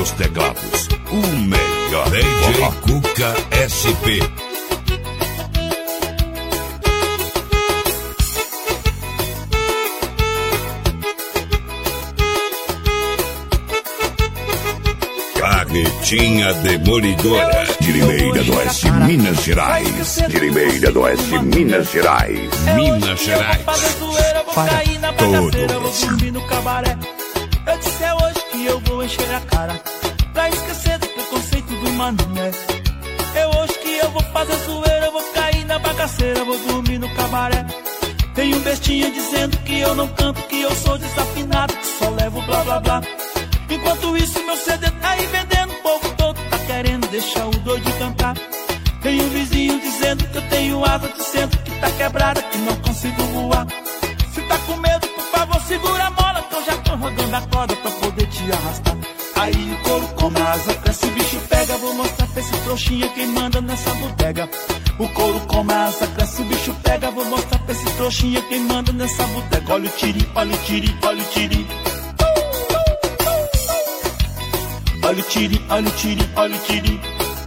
dos teclados. O melhor. DJ Cuca SP. Carretinha Demolidora. De Limeira do Oeste, Minas Gerais. De Limeira do Oeste, Minas Gerais. Minas Gerais. Para todos. Vou dormir no cabaré. Eu disse é hoje que eu vou encher a cara, pra esquecer do preconceito do mané. É hoje que eu vou fazer zoeira, eu vou cair na bagaceira, vou dormir no cabaré. Tem um bestinha dizendo que eu não canto, que eu sou desafinado, que só levo blá blá blá. Enquanto isso meu CD tá aí vendendo, o povo todo tá querendo deixar o doido cantar. Tem um vizinho dizendo que eu tenho asa de centro, que tá quebrada, que não consigo voar. Se tá com medo, por favor, segura a mola, que eu já tô rodando a corda pra poder te arrastar. Aí o couro come a asa, cresce, o bicho pega. Vou mostrar pra esse trouxinha quem manda nessa bodega. O couro come a asa, cresce, o bicho pega. Vou mostrar pra esse trouxinha quem manda nessa bodega. Olha o tiri, olha o tiri, olha o tiri. Olha o tiri, olha o tiri, olha o tiri.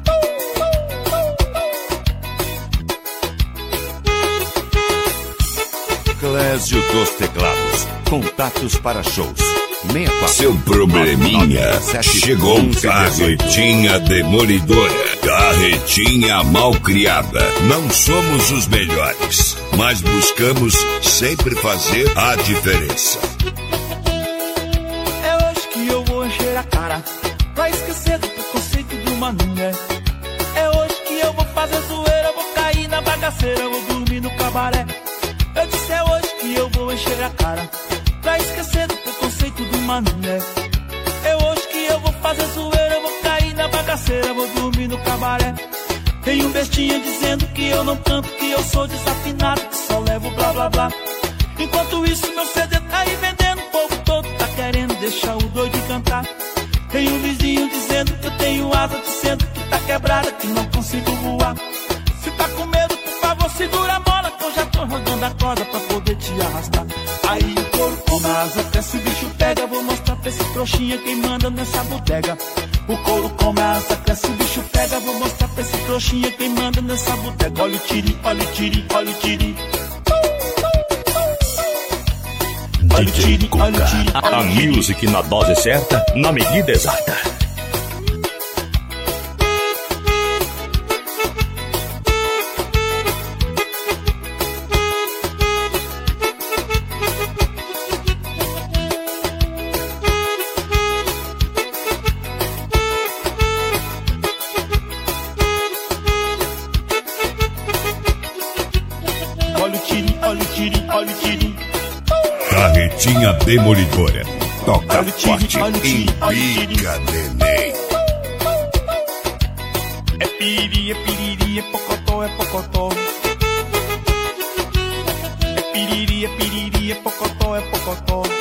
Clésio dos Teclados. Contatos para shows. 64. Seu probleminha chegou. Carretinha Demolidora. Carretinha malcriada. Não somos os melhores, mas buscamos sempre fazer a diferença. É hoje que eu vou encher a cara, pra esquecer do preconceito do mané. É hoje que eu vou fazer zoeira, vou cair na bagaceira, vou dormir no cabaré. Eu disse é hoje que eu vou encher a cara, pra esquecer do preconceito do mané. É hoje que eu vou fazer zoeira, vou cair na bagaceira, vou dormir no cabaré. Tem um bestinha dizendo que eu não canto, que eu sou desafinado, que só levo blá blá blá. Enquanto isso meu CD tá aí vendendo, o povo todo tá querendo deixar o doido cantar. Tem um vizinho dizendo que eu tenho asa de centro, que tá quebrada, que não consigo voar. Se tá com medo, por favor, segura a mola, que eu já tô rodando a corda pra poder te arrastar. Aí o couro come a asa, cresce, o bicho pega. Vou mostrar pra esse trouxinha quem manda nessa bodega. O couro come a asa, cresce, o bicho pega. Vou mostrar pra esse trouxinha quem manda nessa bodega. Olha o tiri, olha o tiri, olha o tiri. Olha o tiri, olha o tiri, olha A o tiri. music na dose certa, na medida exata. Olha o tiri, olha o tiri, olha o tiri. Carretinha Demolidora. Toca Olha o tiri, forte olha o e tiri, olha o tiri. pica, neném. É piriri, é pocotó, é pocotó. É piriri, é pocotó, é pocotó.